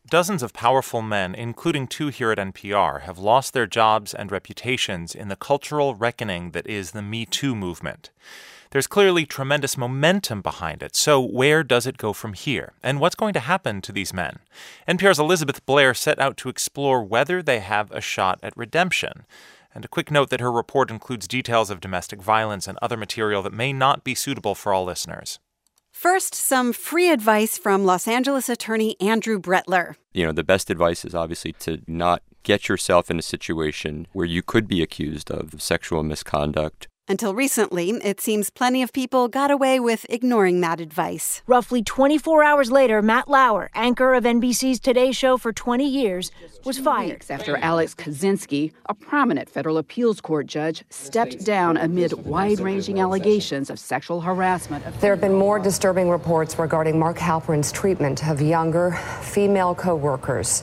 Dozens of powerful men, including 2 here at NPR, have lost their jobs and reputations in the cultural reckoning that is the Me Too movement. There's clearly tremendous momentum behind it, so where does it go from here? And what's going to happen to these men? NPR's Elizabeth Blair set out to explore whether they have a shot at redemption. And a quick note that her report includes details of domestic violence and other material that may not be suitable for all listeners. First, some free advice from Los Angeles attorney Andrew Brettler. The best advice is obviously to not get yourself in a situation where you could be accused of sexual misconduct. Until recently, it seems plenty of people got away with ignoring that advice. Roughly 24 hours later, Matt Lauer, anchor of NBC's Today Show for 20 years, was fired. Weeks after Alex Kaczynski, a prominent federal appeals court judge, stepped down amid wide-ranging allegations of sexual harassment. There have been more disturbing reports regarding Mark Halperin's treatment of younger female co-workers.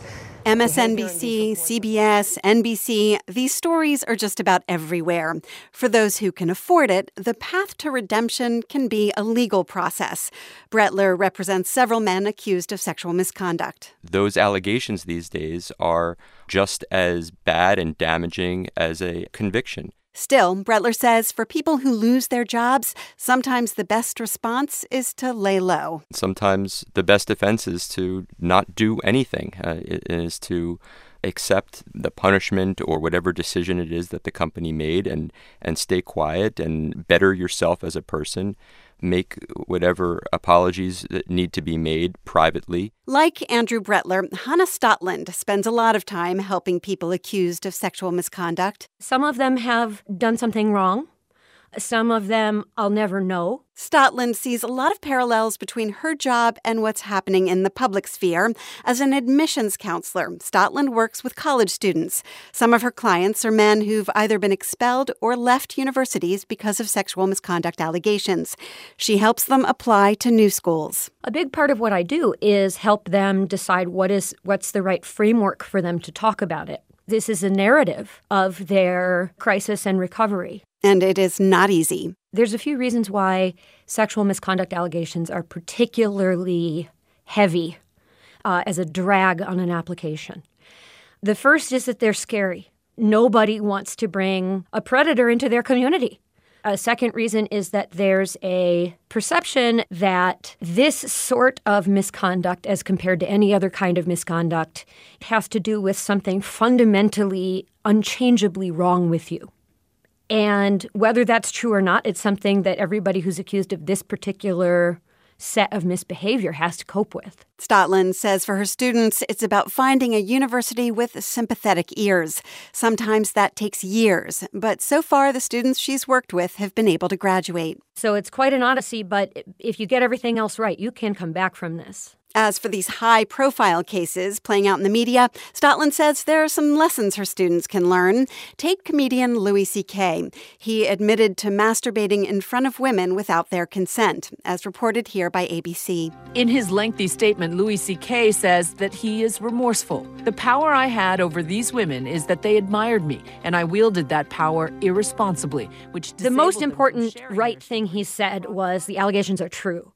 MSNBC, CBS, NBC, these stories are just about everywhere. For those who can afford it, the path to redemption can be a legal process. Brettler represents several men accused of sexual misconduct. Those allegations these days are just as bad and damaging as a conviction. Still, Brettler says for people who lose their jobs, sometimes the best response is to lay low. Sometimes the best defense is to not do anything, is to accept the punishment or whatever decision it is that the company made and stay quiet and better yourself as a person. Make whatever apologies that need to be made privately. Like Andrew Brettler, Hannah Stotland spends a lot of time helping people accused of sexual misconduct. Some of them have done something wrong. Some of them I'll never know. Stotland sees a lot of parallels between her job and what's happening in the public sphere. As an admissions counselor, Stotland works with college students. Some of her clients are men who've either been expelled or left universities because of sexual misconduct allegations. She helps them apply to new schools. A big part of what I do is help them decide what's the right framework for them to talk about it. This is a narrative of their crisis and recovery. And it is not easy. There's a few reasons why sexual misconduct allegations are particularly heavy as a drag on an application. The first is that they're scary. Nobody wants to bring a predator into their community. A second reason is that there's a perception that this sort of misconduct, as compared to any other kind of misconduct, has to do with something fundamentally, unchangeably wrong with you. And whether that's true or not, it's something that everybody who's accused of this particular set of misbehavior has to cope with. Stotland says for her students, it's about finding a university with sympathetic ears. Sometimes that takes years, but so far the students she's worked with have been able to graduate. So it's quite an odyssey, but if you get everything else right, you can come back from this. As for these high-profile cases playing out in the media, Stotland says there are some lessons her students can learn. Take comedian Louis C.K. He admitted to masturbating in front of women without their consent, as reported here by ABC. In his lengthy statement, Louis C.K. says that he is remorseful. The power I had over these women is that they admired me, and I wielded that power irresponsibly, which the most important right thing he said was the allegations are true.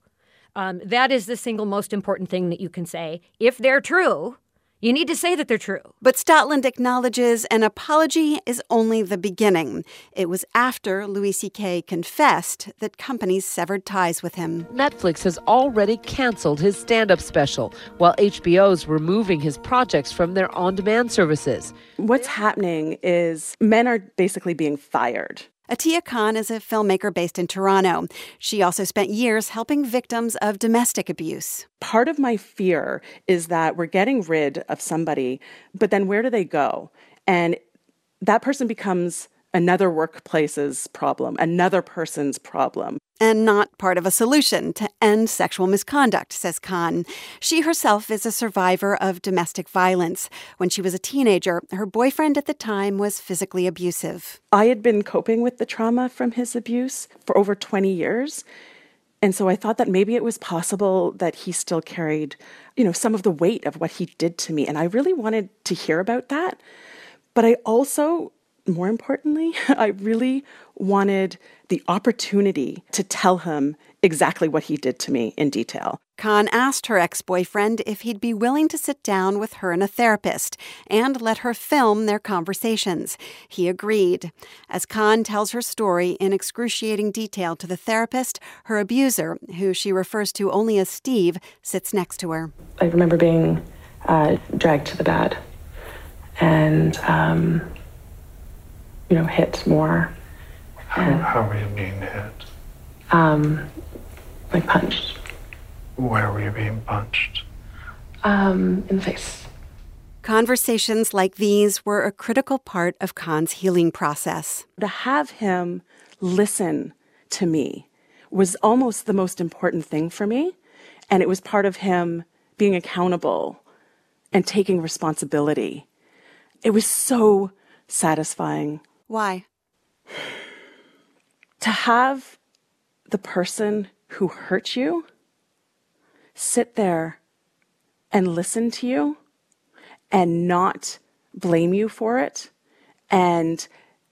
That is the single most important thing that you can say. If they're true, you need to say that they're true. But Stotland acknowledges an apology is only the beginning. It was after Louis C.K. confessed that companies severed ties with him. Netflix has already canceled his stand-up special, while HBO's removing his projects from their on-demand services. What's happening is men are basically being fired. Atiya Khan is a filmmaker based in Toronto. She also spent years helping victims of domestic abuse. Part of my fear is that we're getting rid of somebody, but then where do they go? And that person becomes another workplace's problem, another person's problem. And not part of a solution to end sexual misconduct, says Khan. She herself is a survivor of domestic violence. When she was a teenager, her boyfriend at the time was physically abusive. I had been coping with the trauma from his abuse for over 20 years. And so I thought that maybe it was possible that he still carried, some of the weight of what he did to me. And I really wanted to hear about that. But I also, more importantly, I really wanted the opportunity to tell him exactly what he did to me in detail. Khan asked her ex-boyfriend if he'd be willing to sit down with her and a therapist and let her film their conversations. He agreed. As Khan tells her story in excruciating detail to the therapist, her abuser, who she refers to only as Steve, sits next to her. I remember being dragged to the bed and, hit more. How were you being hit? Like punched. Where were you being punched? In the face. Conversations like these were a critical part of Khan's healing process. To have him listen to me was almost the most important thing for me. And it was part of him being accountable and taking responsibility. It was so satisfying. Why? To have the person who hurt you sit there and listen to you and not blame you for it and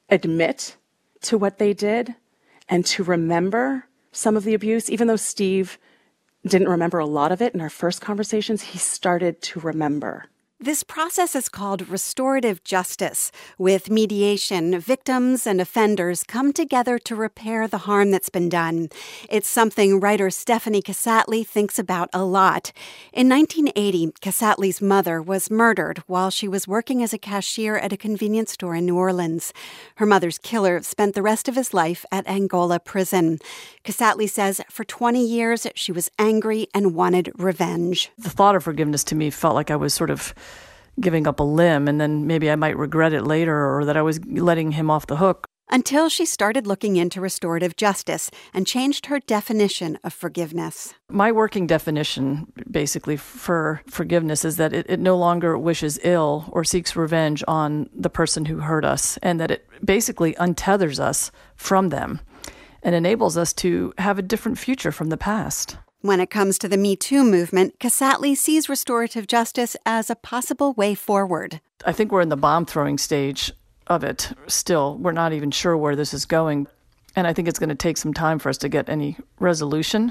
admit to what they did and to remember some of the abuse, even though Steve didn't remember a lot of it in our first conversations, he started to remember. This process is called restorative justice. With mediation, victims and offenders come together to repair the harm that's been done. It's something writer Stephanie Casatli thinks about a lot. In 1980, Casatli's mother was murdered while she was working as a cashier at a convenience store in New Orleans. Her mother's killer spent the rest of his life at Angola prison. Casatli says for 20 years she was angry and wanted revenge. The thought of forgiveness to me felt like I was sort of giving up a limb, and then maybe I might regret it later, or that I was letting him off the hook. Until she started looking into restorative justice and changed her definition of forgiveness. My working definition, basically, for forgiveness is that it no longer wishes ill or seeks revenge on the person who hurt us, and that it basically untethers us from them and enables us to have a different future from the past. When it comes to the Me Too movement, Casatli sees restorative justice as a possible way forward. I think we're in the bomb-throwing stage of it still. We're not even sure where this is going. And I think it's going to take some time for us to get any resolution.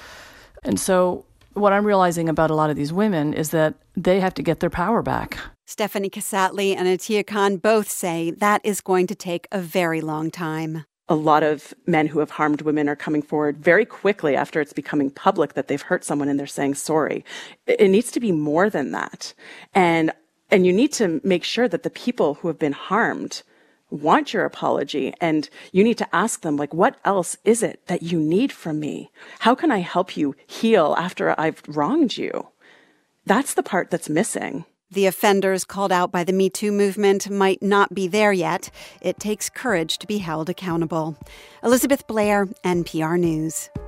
And so what I'm realizing about a lot of these women is that they have to get their power back. Stephanie Casatli and Atiya Khan both say that is going to take a very long time. A lot of men who have harmed women are coming forward very quickly after it's becoming public that they've hurt someone and they're saying sorry. It needs to be more than that. And you need to make sure that the people who have been harmed want your apology. And you need to ask them, what else is it that you need from me? How can I help you heal after I've wronged you? That's the part that's missing. The offenders called out by the Me Too movement might not be there yet. It takes courage to be held accountable. Elizabeth Blair, NPR News.